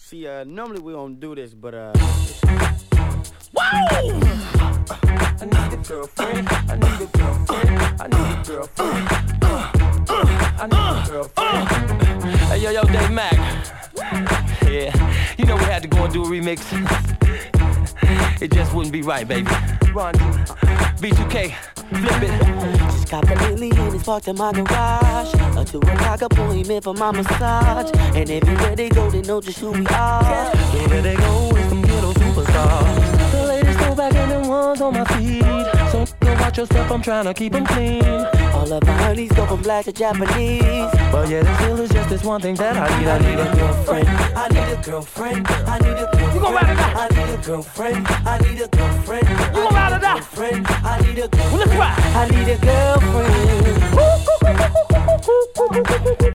See, normally we don't do this, but Whoa! I need a girlfriend. I need a girlfriend. I need a girlfriend. I need a girlfriend. Hey, yo, Dave Mac. Yeah, you know we had to go and do a remix. It just wouldn't be right, baby. Run, B2K, flip it. Just got the millions parked in my garage. A 2 o'clock appointment for my massage. And everywhere they go, they know just who we are. Everywhere they go with some ghetto superstars. The ladies go back and the ones on my feet. So go watch your step, I'm trying to keep them clean. All of my honeys go from black to Japanese. But yeah, there still is just this one thing that I need. I need a girlfriend. I need a girlfriend. I need a girlfriend. You gon' ride it out. I need a girlfriend. I need a girlfriend. You gon' ride it out. I need a girlfriend. Well, let's ride. I need a girlfriend.